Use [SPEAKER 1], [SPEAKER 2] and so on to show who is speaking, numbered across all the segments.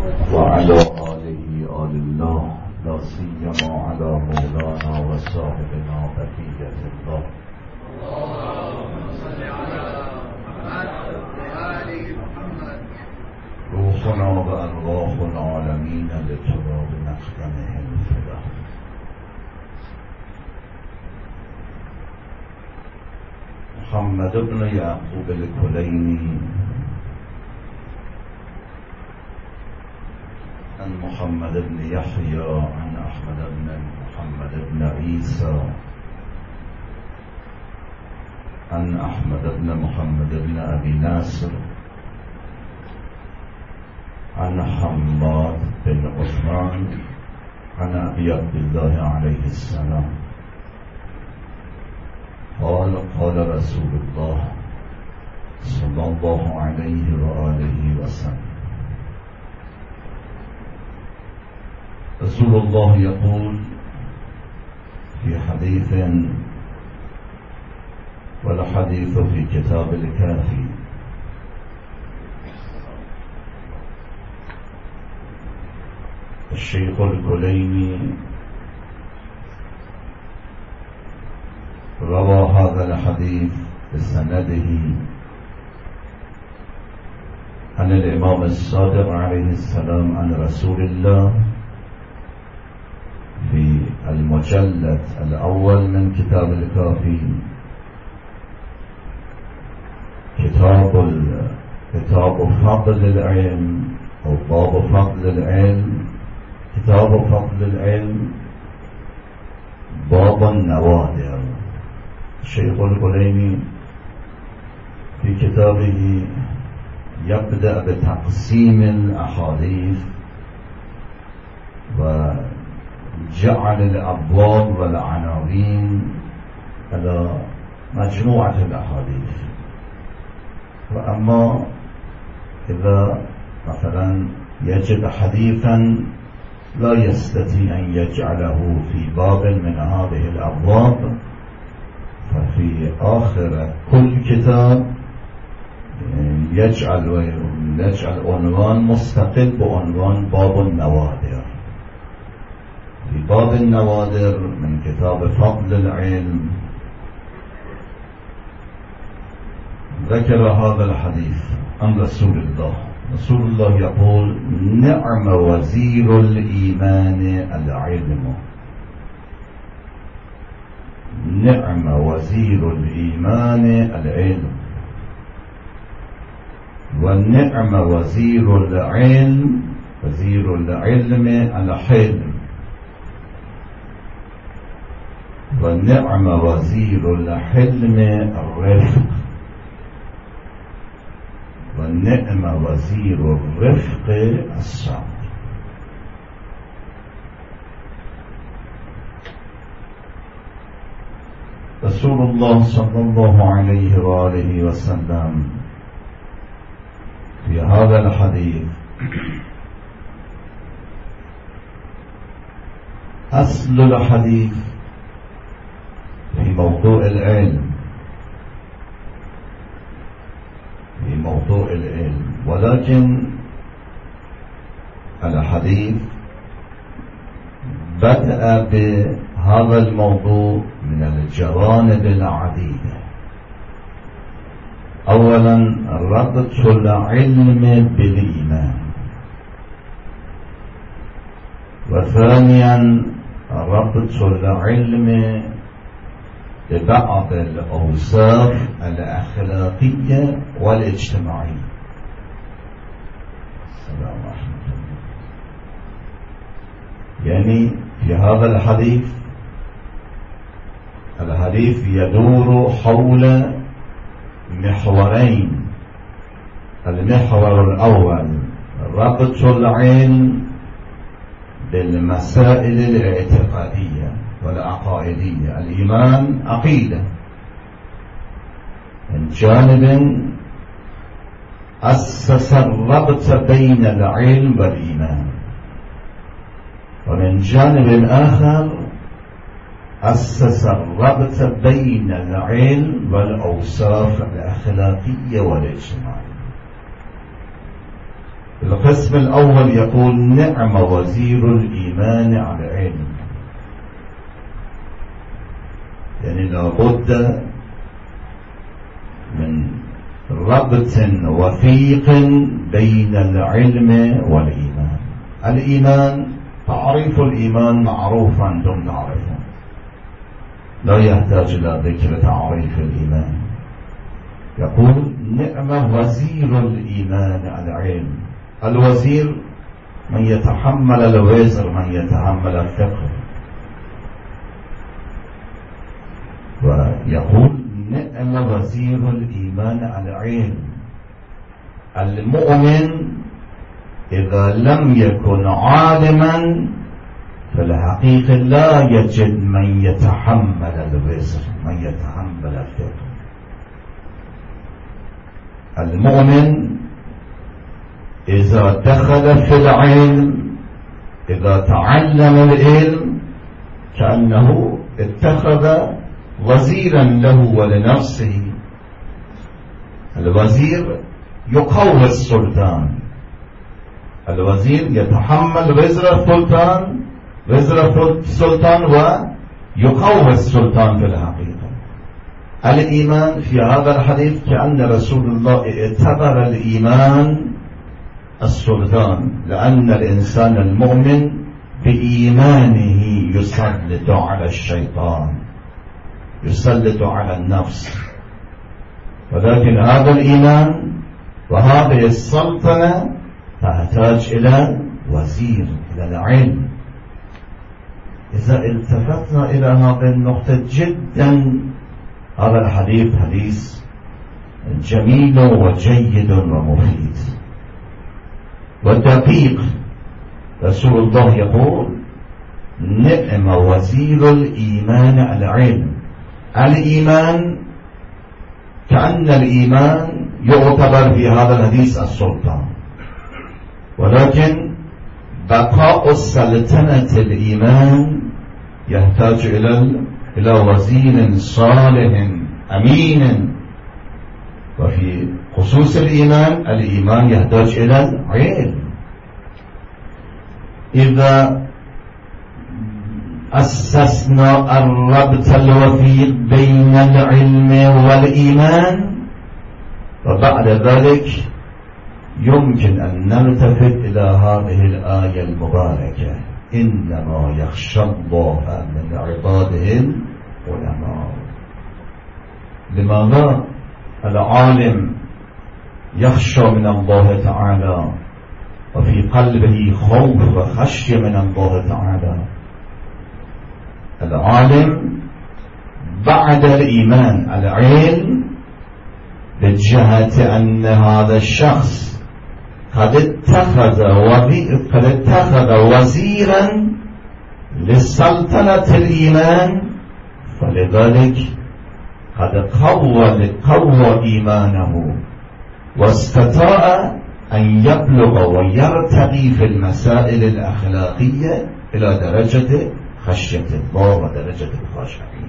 [SPEAKER 1] وعلى آله آل الله لا سيما على مولانا وصاحبنا بقية الله.
[SPEAKER 2] اللهم صل على محمد وآل محمد.
[SPEAKER 1] روحنا وأرواح العالمين لتراب مختمه الفدا. محمد بن يعقوب الكليني عن محمد بن يحيى عن أحمد بن محمد بن عيسى عن أحمد بن محمد بن أبي ناصر عن حماد بن عثمان عن أبي عبد الله عليه السلام قال قال رسول الله صلى الله عليه وآله وسلم رسول الله يقول في حديث والحديث في كتاب الكافي الشيخ الكليني روى هذا الحديث بسنده عن الإمام الصادق عليه السلام عن رسول الله في المجلد الأول من كتاب الكافي كتاب فضل العلم أو باب فضل العلم. كتاب فضل العلم باب النوادر. الشيخ الكليني في كتابه يبدأ بتقسيم الأحاديث وجعل الأبواب والعناوين على مجموعة الأحاديث. وأما إذا مثلا يجد حديثا لا يستطيع أن يجعله في باب من هذه الأبواب ففي آخر كل كتاب يجعل عنوان مستقل بعنوان باب النوادر. في باب النوادر من كتاب فضل العلم ذكر هذا الحديث عن رسول الله. رسول الله يقول نعم وزير الإيمان العلم. نعم وزير الإيمان العلم ونعم وزير العلم الحلم ونعم وزير الحلم الرفق ونعم وزير الرفق الصبر. رسول الله صلى الله عليه وآله وسلم في هذا الحديث أصل الحديث في موضوع العلم ولكن الحديث بدأ بهذا الموضوع من الجوانب العديدة. أولا ربط العلم بالإيمان، وثانيا ربط العلم ببعض الأوصاف الأخلاقية والاجتماعية. السلام عليكم. يعني في هذا الحديث يدور حول محورين. المحور الأول ربط العلم بالمسائل الاعتقادية والعقائدية. الإيمان عقيدة، من جانب أسس الربط بين العلم والإيمان، ومن جانب آخر أسس الربط بين العلم والأوصاف الأخلاقية والاجتماعية. القسم الأول يقول نعم وزير الإيمان على العلم، يعني لابد من ربط وثيق بين العلم والإيمان. الإيمان، تعريف الإيمان معروف، أنتم تعرفون، لا يحتاج إلى ذكر تعريف الإيمان. يقول نعم وزير الإيمان العلم. الوزير من يتحمل الوزر، من يتحمل الفقه. ويقول نعم وزير الإيمان العلم. المؤمن إذا لم يكن عالما فالحقيقة لا يجد من يتحمل الوزر، من يتحمل الفقه. المؤمن إذا دخل في العلم، إذا تعلم العلم، كأنه اتخذ وزيرا له ولنفسه. الوزير يقوي السلطان، الوزير يتحمل وزر السلطان ويقوي السلطان في الحقيقة. الإيمان في هذا الحديث كأن رسول الله اعتبر الإيمان السلطان، لأن الإنسان المؤمن بإيمانه يسلط على الشيطان، يسلط على النفس. ولكن هذا الإيمان وهذه السلطنة تحتاج إلى وزير، إلى العلم. إذا التفتنا إلى هذه النقطة جدا، هذا الحديث حديث جميل وجيد ومفيد ودقيق. رسول الله يقول نعم وزير الإيمان العلم. الإيمان كأن الإيمان يعتبر في هذا الحديث السلطان، ولكن بقاء سلطنة الإيمان يحتاج إلى وزير صالح أمين. وفي خصوص الإيمان يحتاج إلى العلم. إذا أسسنا الربط الوثيق بين العلم والإيمان، وبعد ذلك يمكن أن نلتفت إلى هذه الآية المباركة إنما يخشى الله من عباده العلماء. لماذا العالم يخشى من الله تعالى وفي قلبه خوف وخشية من الله تعالى؟ العالم بعد الإيمان العلم بجهة أن هذا الشخص قد اتخذ وزيرا لسلطنة الإيمان، فلذلك قد قوى إيمانه واستطاع أن يبلغ ويرتقي في المسائل الأخلاقية إلى درجة خشية الله ودرجة الخاشعين.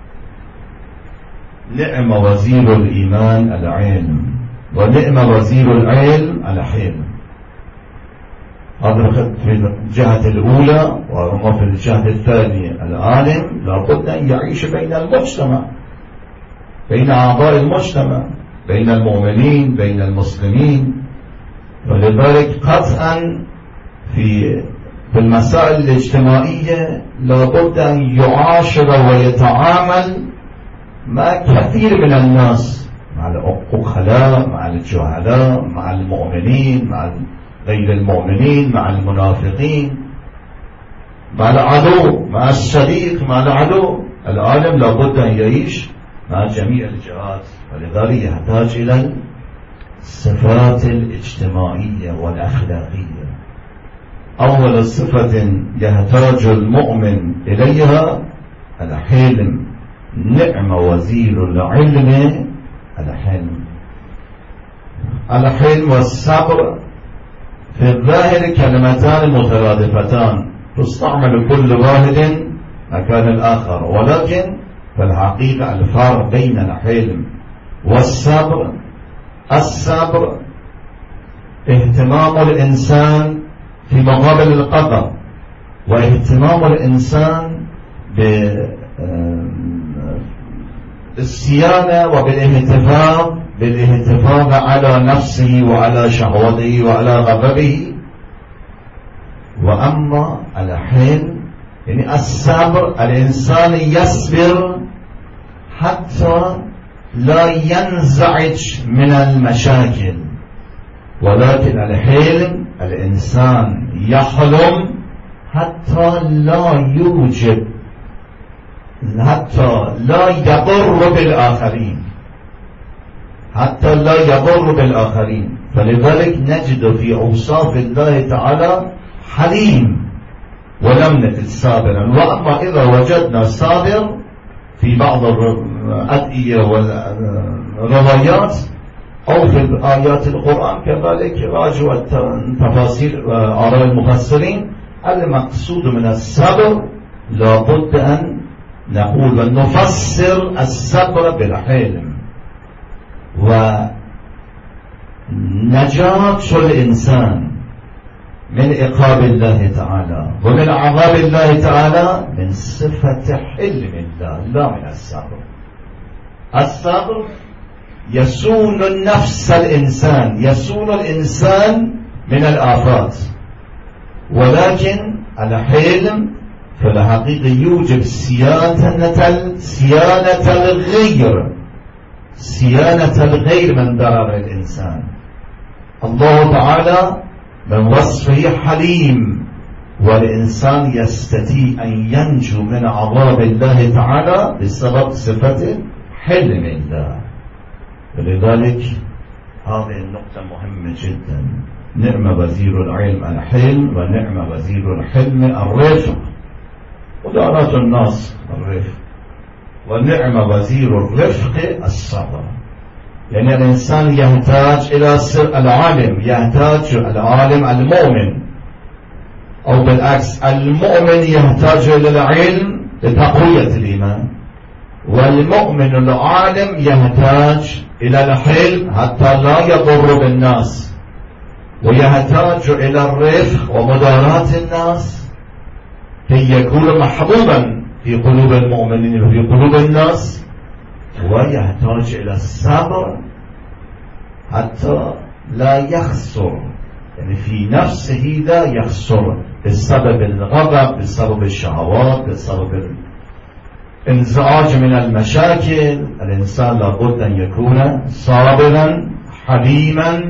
[SPEAKER 1] نعم وزير الإيمان العلم، ونعم وزير العلم الحلم. هذا في الجهة الأولى، وما في الجهة الثانية. العالم لابد أن يعيش بين المجتمع، بين أعضاء المجتمع، بين المؤمنين، بين المسلمين. ولذلك قطعا في المسائل الاجتماعية لابد أن يعاشر ويتعامل مع كثير من الناس، مع العقلاء، مع الجهلاء، مع المؤمنين، مع غير المؤمنين، مع المنافقين، مع العدو، مع الصديق، مع العدو. العالم لابد أن يعيش مع جميع الجهات. ولذلك يحتاج إلى الصفات الاجتماعية والأخلاقية. أول صفة يحتاج المؤمن إليها الحلم. نعم وزير العلم الحلم. الحلم والصبر في الظاهر كلمتان مترادفتان، تستعمل كل واحد مكان الآخر، ولكن في الحقيقة الفرق بين الحلم والصبر، الصبر اهتمام الإنسان في مقابل القدر، واهتمام الإنسان بالصيانة بالاحتفاظ على نفسه وعلى شهوته وعلى غضبه. وأما الحين يعني الصبر، الإنسان يصبر حتى لا ينزعج من المشاكل، ولكن الحلم الإنسان يحلم حتى لا يوجب، حتى لا يضر بالآخرين، فلذلك نجد في أوصاف الله تعالى حليم ولم نجد صابرا. وأما إذا وجدنا صابر في بعض الأدعية والروايات أو في آيات القرآن كذلك راجعوا التفاسير وآراء المفسرين، المقصود من الصبر لابد أن نقول ونفسر الصبر بالحلم ونجاة الإنسان من عقاب الله تعالى ومن عذاب الله تعالى من صفة حلم الله لا من الصبر. الصبر يصون النفس يصون الإنسان من الآفات، ولكن الحلم في الحقيقة يوجب صيانة الغير من ضرر الإنسان. الله تعالى من وصفه حليم، والإنسان يستطيع أن ينجو من عذاب الله تعالى بسبب صفة حلم الله. ولذلك هذه النقطة مهمة جدا. نعم وزير العلم الحلم، ونعم وزير الحلم الرفق، مداراة الناس الرفق، ونعم وزير الرفق الصبر. يعني الإنسان يحتاج إلى العالم، يحتاج العالم المؤمن، أو بالعكس المؤمن يحتاج إلى العلم لتقوية الإيمان، والمؤمن العالم يحتاج إلى الحلم حتى لا يضر بالناس، ويحتاج إلى الرفق ومداراة الناس كي يكون محبوبا في قلوب المؤمنين وفي قلوب الناس، ويحتاج إلى الصبر حتى لا يخسر، يعني في نفسه لا يخسر بسبب الغضب، بسبب الشهوات، بسبب الانزعاج من المشاكل. الإنسان لابد أن يكون صابرا حليما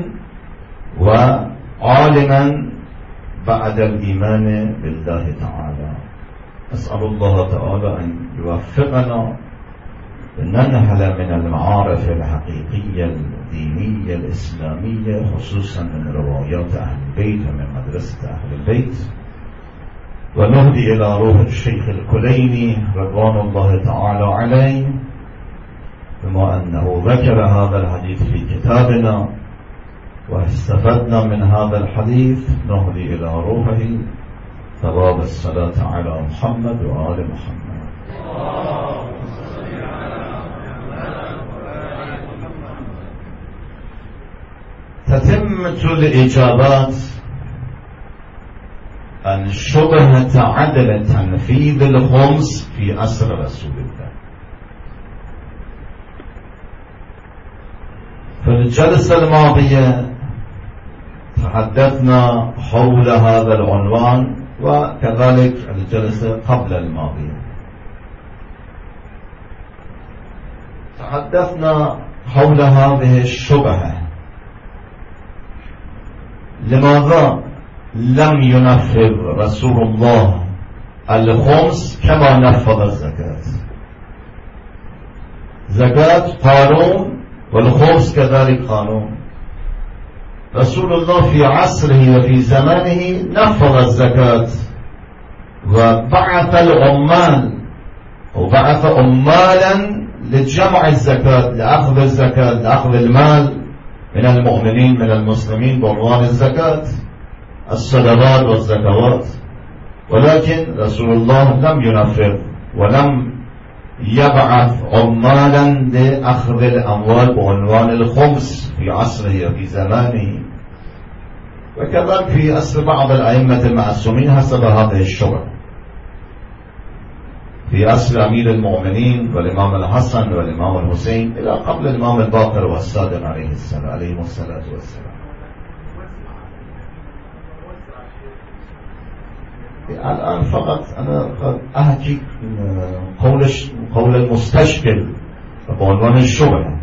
[SPEAKER 1] وعالما بعد الإيمان بالله تعالى. أسأل الله تعالى أن يوفقنا لننهل من المعارف الحقيقية الدينية الإسلامية، خصوصا من روايات أهل البيت ومن مدرسة أهل البيت، ونهدي إلى روح الشيخ الكليني رضوان الله تعالى عليه، بما أنه ذكر هذا الحديث في كتابنا واستفدنا من هذا الحديث، نهدي إلى روحه ثواب الصلاة على محمد وآل محمد. تتمة الإجابات عن شبهة عدم تنفيذ الخمس في عصر رسول الله. في الجلسة الماضية تحدثنا حول هذا العنوان، وكذلك الجلسة قبل الماضية تحدثنا حول هذه الشبهة. لماذا لم ينفذ رسول الله الخمس كما نفذ الزكاة؟ زكاة قانون والخمس كذلك قانون. رسول الله في عصره وفي زمانه نفذ الزكاة، وبعث العمال وبعث عمالا لجمع الزكاة، لأخذ الزكاة، لأخذ المال من المؤمنين من المسلمين بعنوان الزكاة، الصدقات والزكوات. ولكن رسول الله لم ينفذ ولم يبعث عمالا لأخذ الأموال بعنوان الخمس في عصره وفي زمانه. وكذلك في أصل بعض الأئمة المعصومين حسب هذه الشبهة، في أصل أمير المؤمنين والإمام الحسن والإمام الحسين إلى قبل الإمام الباقر والصادق عليهم الصلاة والسلام. الآن فقط أنا أحكي قول المستشكل بعنوان الشبهة.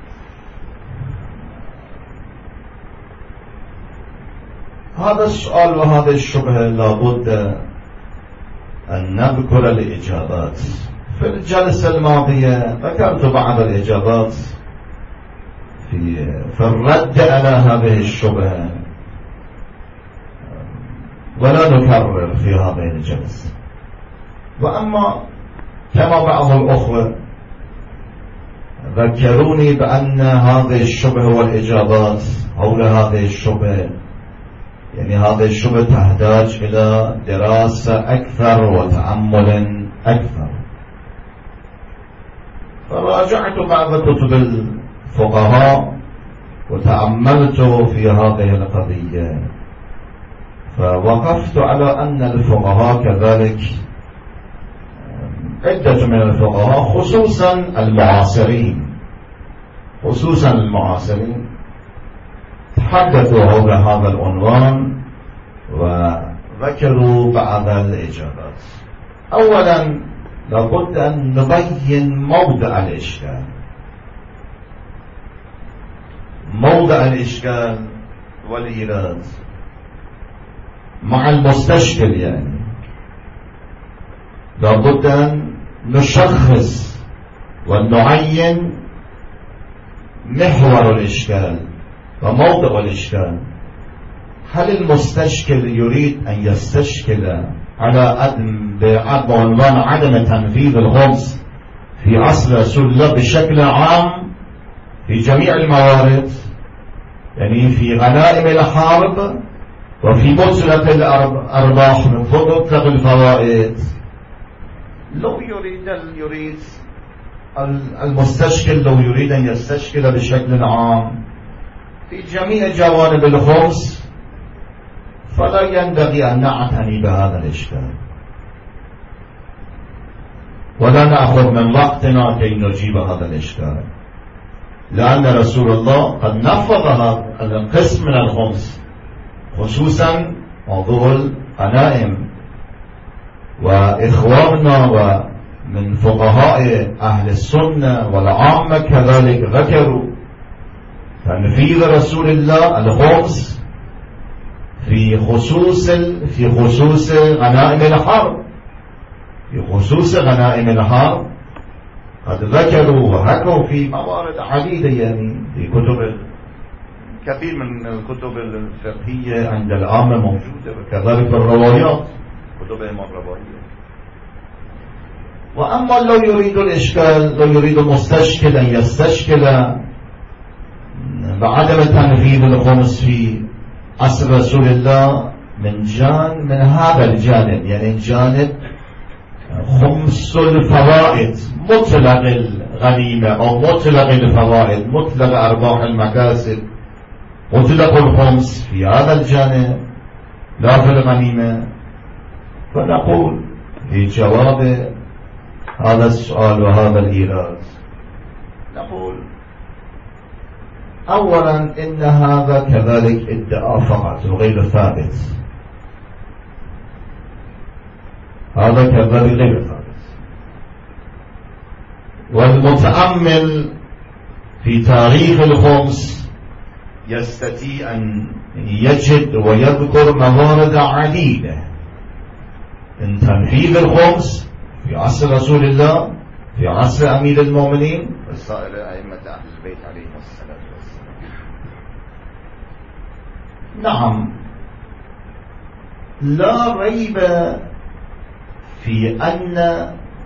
[SPEAKER 1] هذا السؤال وهذه الشبهة لابد أن نذكر الإجابات. في الجلسة الماضية ذكرت بعض الإجابات في الرد على هذه الشبهة، ولا نكرر في هذه الجلسة. وأما كما بعض الأخوة ذكروني بأن هذه الشبهة والإجابات حول هذه الشبهة، يعني هذه الشبهة تحتاج إلى دراسة أكثر وتأمل أكثر، فراجعت بعض كتب الفقهاء وتأملت في هذه القضية، فوقفت على أن الفقهاء كذلك عدة من الفقهاء خصوصا المعاصرين تحدثوا حول هذا العنوان وذكروا بعض الإجابات. أولا لابد أن نبين موضع الإشكال والإيراد مع المستشكل، يعني لابد أن نشخص ونعين محور الإشكال وموضع الإشكال. هل المستشكل يريد أن يستشكل على بعنوان عدم تنفيذ الخمس في أصل رسول الله بشكل عام في جميع الموارد، يعني في غنائم الحرب وفي مطلق الأرباح من مطلق الفوائد؟ لو يريد المستشكل لو يريد أن يستشكل بشكل عام في جميع جوانب الخمس فلا ينبغي أن نعتني بهذا الإشكال، ولا نأخذ من وقتنا كي نجيب هذا الإشكال، لأن رسول الله قد نفذ هذا القسم من الخمس، خصوصا موضوع الغنائم. وإخواننا ومن فقهاء أهل السنة والعامة كذلك ذكروا تنفيذ رسول الله الخمس في خصوص غنائم الحرب، قد ذكروا وحكوا في موارد عديدة، يعني في كثير من الكتب الفقهية عند العامة موجودة، وكذلك الروايات كتبهم الروايات. وأما لو يريد المستشكل أن يستشكل بعدم تنفيذ الخمس في أصل رسول الله من هذا الجانب، يعني جانب خمس الفوائد، مطلق الغنيمة أو مطلق الفوائد، مطلق أرباح المكاسب، مطلق الخمس في هذا الجانب لا في الغنيمة. فنقول في جواب هذا السؤال وهذا الإيراد، نقول أولا إن هذا كذلك ادعاء فقط وغير ثابت، هذا كذلك غير ثابت. والمتأمل في تاريخ الخمس يستطيع أن يجد ويذكر موارد عديدة من تنفيذ الخمس في عصر رسول الله، في عصر أمير المؤمنين وسائر أئمة أهل البيت عليهم الصلاة والسلام. نعم، لا ريب في أن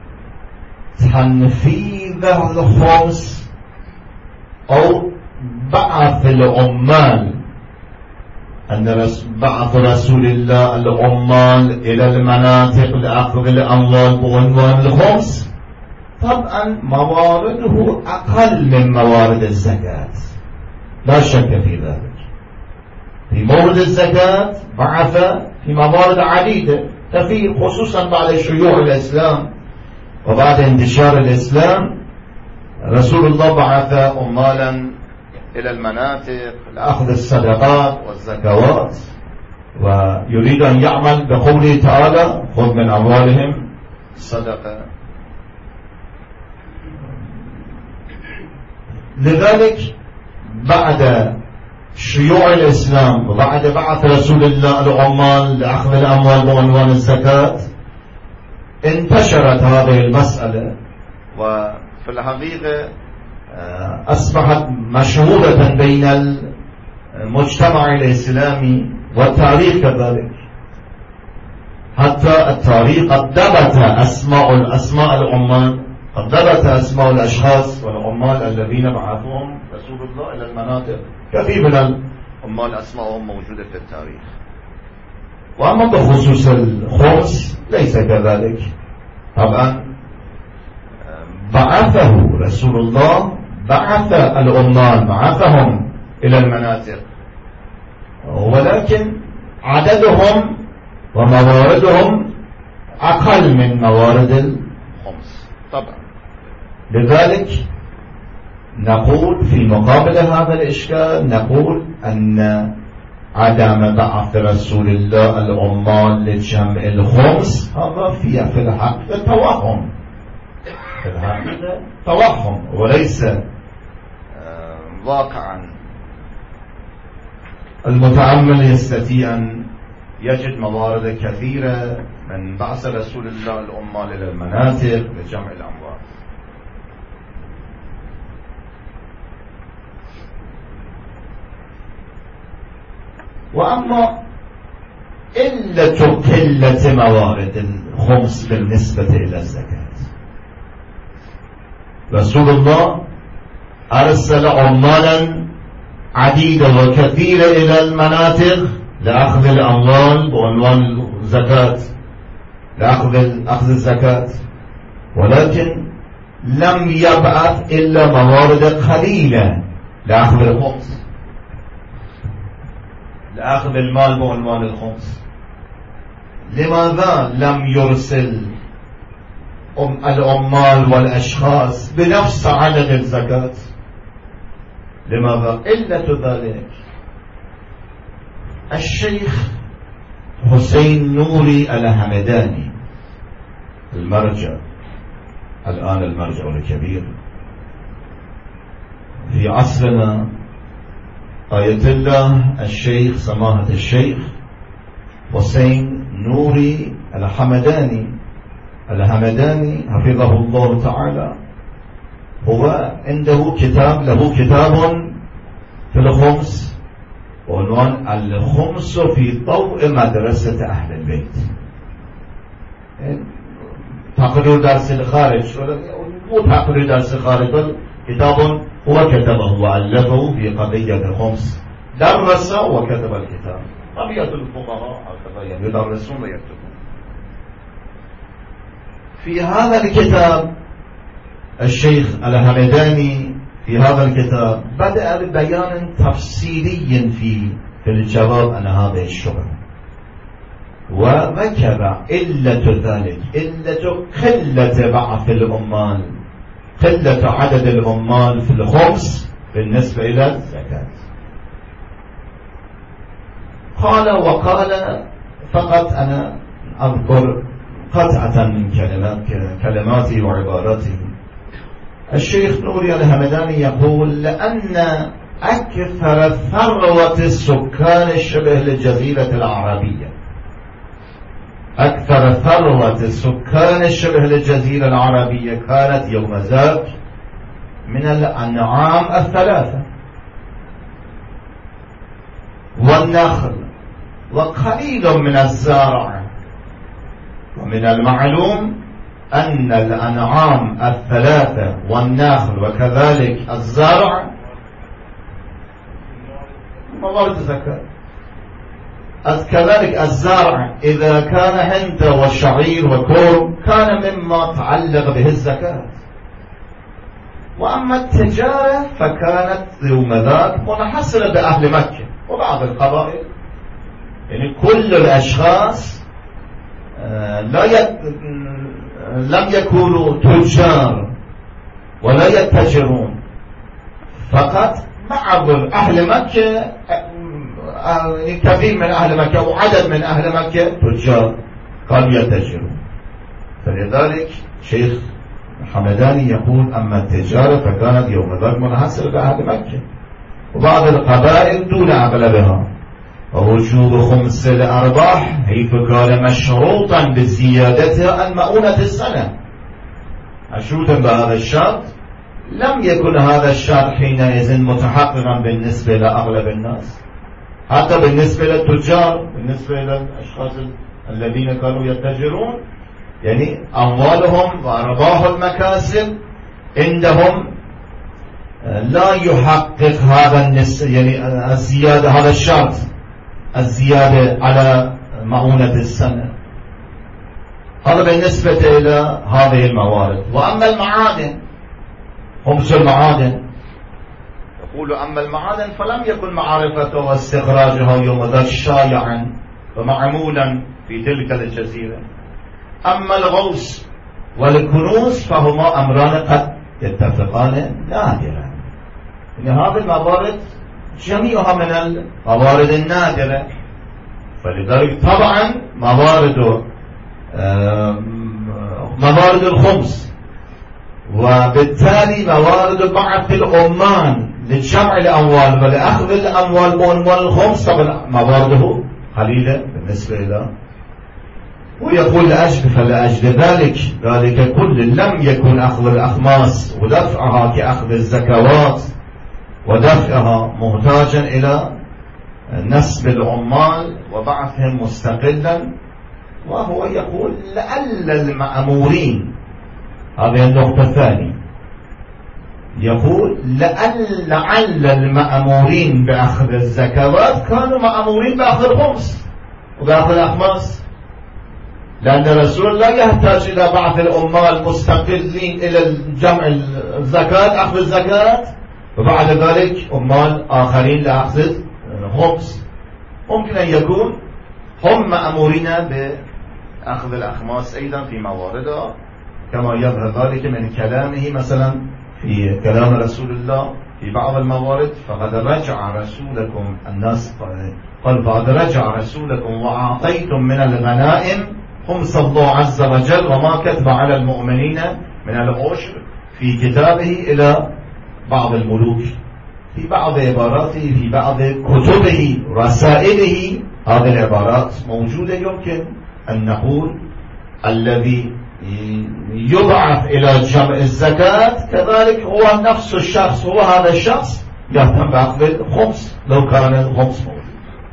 [SPEAKER 1] تنفيذ الخمس أو بعث العمال، أن بعث رسول الله العمال إلى المناطق لأخذ الأموال بعنوان الخمس، طبعا موارده أقل من موارد الزكاة، لا شك في ذلك. في مورد الزكاة بعث في موارد عديدة كثير، خصوصا بعد شيوع الإسلام وبعد انتشار الإسلام. رسول الله بعث عمالا إلى المناطق لأخذ الصدقات والزكوات، ويريد أن يعمل بقوله تعالى خذ من أموالهم صدقة. لذلك بعد شيوع الإسلام وبعد بعث رسول الله العمال لأخذ الأموال بعنوان الزكاة انتشرت هذه المسألة، وفي الحقيقة أصبحت مشهورة بين المجتمع الإسلامي والتاريخ كذلك. حتى التاريخ قد ثبت أسماء العمال، قد ثبت أسماء الأشخاص والعمال الذين بعثوهم رسول الله إلى المناطق. كثير من العمال أسماءهم موجودة في التاريخ. وأما بخصوص الخمس ليس كذلك. طبعا بعثه رسول الله، بعث العمال، بعثهم إلى المناطق، ولكن عددهم ومواردهم أقل من موارد الخمس طبعا. لذلك نقول في مقابل هذا الإشكال، نقول أن عدم بعث رسول الله العمال لجمع الخمس هذا في الحقيقة توهم، في الحقيقة توهم وليس واقعا. المتأمل يستطيع أن يجد موارد كثيرة من بعث رسول الله العمال إلى المناطق لجمع الأموال. وأما قلة موارد الخمس بالنسبة إلى الزكاة، رسول الله أرسل عمالا عديدة وكثيرة إلى المناطق لأخذ الأموال بعنوان الزكاة، لأخذ الزكاة، ولكن لم يبعث إلا موارد قليلة لأخذ الخمس، لأخذ المال بعنوان الخمس. لماذا لم يرسل العمال والأشخاص بنفس عدد الزكاة؟ لماذا؟ علة ذلك الشيخ حسين نوري الهمداني، المرجع الآن المرجع الكبير في عصرنا، آية الله الشيخ سماحة الشيخ حسين نوري الهمداني حفظه الله تعالى، هو عنده كتاب، له كتاب في الخمس عنوان الخمس في ضوء مدرسة أهل البيت. تقرير درس الخارج، مو تقرير درس الخارج، بل كتاب هو كتبه وألفه في قضية الخمس، درس وكتب الكتاب. طبيعة الفقهاء هكذا يدرسون ويكتبون. في هذا الكتاب الشيخ الهمداني في هذا الكتاب بدأ ببيان تفصيلي في الجواب عن هذه الشبهة، وذكر علة ذلك، علة قلة بعث العمال، قلة عدد العمال في الخمس بالنسبة إلى الزكاة. وقال فقط أنا أذكر قطعة من كلماتي وعباراتي. الشيخ نوري الهمداني يقول: لأن أكثر ثروة السكان الشبه للجزيرة العربية، أكثر ثروة السكان الشبه للجزيرة العربية كانت يوم ذاك من الأنعام الثلاثة والنخل وقليل من الزرع. ومن المعلوم أن الأنعام الثلاثة والنخل وكذلك الزرع موارد زكاة. كذلك الزرع إذا كان حنطة وشعير وكرم كان مما تعلق به الزكاة. وأما التجارة فكانت يوم ذاك منحصرة بأهل مكة، وبعض القبائل يعني كل الأشخاص لم يكونوا تجار ولا يتجرون، فقط بعض أهل مكة كثير من أهل مكة وعدد من أهل مكة تجار كانوا يتجرون. فلذلك شيخ الحمداني يقول أما التجارة فكانت يوم ذاك منحصرة بأهل مكة، وبعض القبائل دون أغلبها، ووجوب خمس الأرباح حيث كان مشروطا بزيادتها عن مؤونة السنة، مشروطا بهذا الشرط، لم يكن هذا الشرط حينئذ متحققا بالنسبة لأغلب الناس، حتى بالنسبة للتجار، بالنسبة للأشخاص الذين كانوا يتجرون، يعني أموالهم وأرباح المكاسب عندهم لا يحقق هذا يعني الزيادة، هذا الشرط الزيادة على مؤونة السنة. هذا بالنسبة إلى هذه الموارد. وأما المعادن، خمس المعادن، يقول أما المعادن فلم يكن معرفته واستخراجها يوم ذاك شائعا ومعمولا في تلك الجزيرة. أما الغوث والكنوز فهما أمران قد يتفقان نادرا، إن هذه الموارد جميعها من الموارد النادرة، فلذلك طبعا موارد الخمس وبالتالي موارد بعث العمال لجمع الأموال ولأخذ الأموال بعنوان الخمس طبعا موارده قليلة بالنسبة إلى، ويقول فلأجل ذلك كل لم يكن أخذ الأخماس ودفعها كأخذ الزكوات ودفعها محتاجا إلى نسب العمال وبعثهم مستقلا. وهو يقول لعل المأمورين، هذه النقطة الثانية، يقول لعل المأمورين بأخذ الزكوات كانوا مأمورين بأخذ الخمس وبأخذ الأخماس، لأن الرسول لا يحتاج إلى بعث العمال مستقلين إلى جمع الزكاة، أخذ الزكاة، وبعد ذلك عمال آخرين لأخذ الخمس. ممكن أن يكون هم مأمورين بأخذ الأخماس أيضا في مواردها، كما يظهر ذلك من كلامه مثلا في كلام رسول الله في بعض الموارد، فقد رجع رسولكم الناس قال فقد رجع رسولكم وأعطيتم من الغنائم خمس الله عز وجل وما كتب على المؤمنين من العشر في كتابه إلى بعض الملوك، في بعض عباراته في بعض كتبه رسائله هذه العبارات موجودة. يمكن أن نقول الذي يبعث إلى جمع الزكاة كذلك هو نفس الشخص، هو هذا الشخص يهتم بأخذ الخمس لو كان الخمس موجود.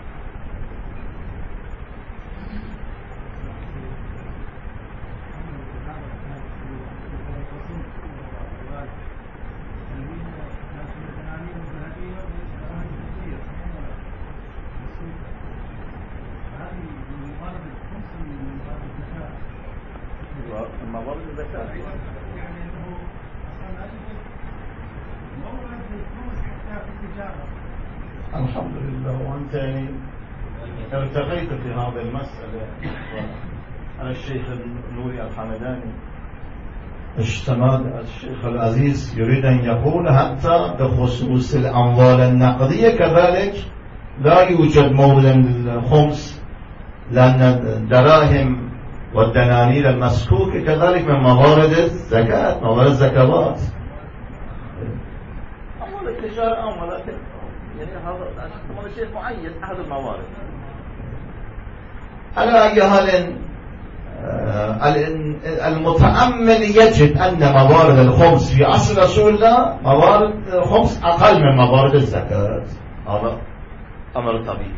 [SPEAKER 1] الحمد لله. وأنت يعني ارتقيت في هذه المسألة. أنا الشيخ النوري الحمداني اشتمل الشيخ العزيز يريد أن يقول حتى بخصوص الأموال النقدية كذلك لا يوجد مورد الخمس، لأن الدراهم والدنانير المسكوكة كذلك من موارد الزكاة، موارد الزكوات. أموال التجارة أموال يعني هذا شيء معين أحد الموارد. على أي حال المتأمل يجد أن موارد الخمس في عصر رسول الله موارد الخمس أقل من موارد الزكاة، هذا أمر طبيعي.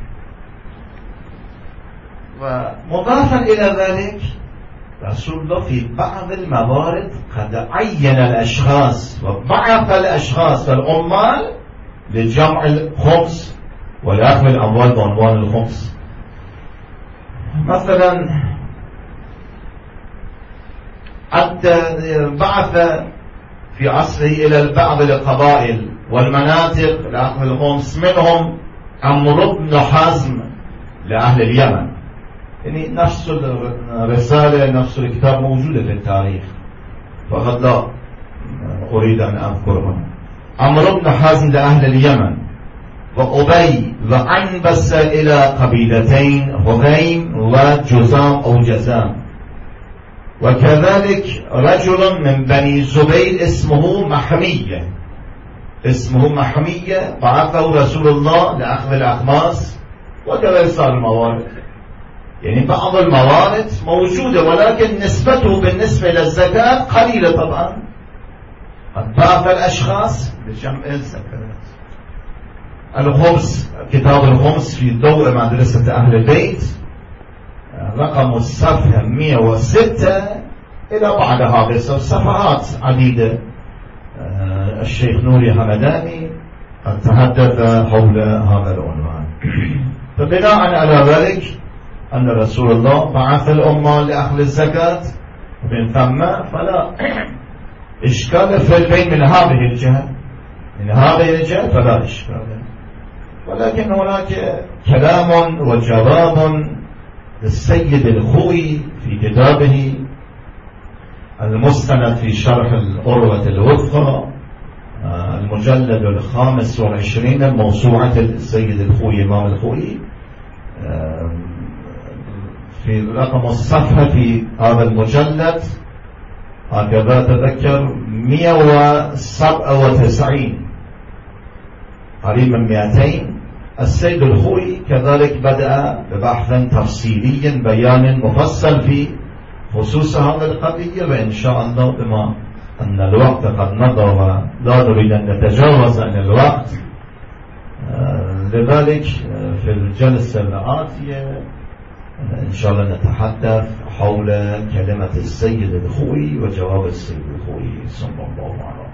[SPEAKER 1] ومضافا إلى ذلك رسول الله في بعض الموارد قد عين الأشخاص وبعث الأشخاص والعمال لجمع الخمس ولأخذ الأموال بعنوان الخمس. مثلا حتى بعث في عصره إلى بعض القبائل والمناطق لأخذ الخمس، منهم عمرو بن حزم لأهل اليمن، يعني نفس الرسالة نفس الكتاب موجودة في التاريخ، فقد لا أريد أن أذكرهم. عمرو بن حزم لأهل اليمن، وأبي وعنبس إلى قبيلتين هذيم وجزام أو جزام، وكذلك رجل من بني زبير اسمه محمية بعثه رسول الله لأخذ الأخماس، وكذلك صار الموارد. يعني بعض الموارد موجودة ولكن نسبته بالنسبة للزكاة قليلة طبعا. بعض الأشخاص لجمع الزكاة. الخمس، كتاب الخمس في ضوء مدرسة أهل البيت، رقم الصفحة 106 إلى بعد هذه صفحات عديدة. الشيخ نوري حمداني قد تحدث حول هذا العنوان. فبناء على ذلك أن رسول الله بعث الأمة لأخذ الزكاة من ثم، فلا إشكال في البين من هذه الجهة فلا إشكال. ولكن هناك كلام وجواب للسيد الخوئي في كتابه المستند في شرح الأروة الوثقى، المجلد 25 موسوعة السيد الخوئي إمام الخوئي، في رقم الصفحة في هذا المجلد هكذا تذكر 197 قريب من 200. السيد الخوئي كذلك بدأ ببحث تفصيلي بيان مفصل في خصوص هذا القضية، وإن شاء الله بما أن الوقت قد مضى ولا نريد أن نتجاوز عن الوقت، لذلك في الجلسة الآتية إن شاء الله نتحدث حول كلمة السيد الخوئي وجواب السيد الخوئي صلى الله عليه وسلم.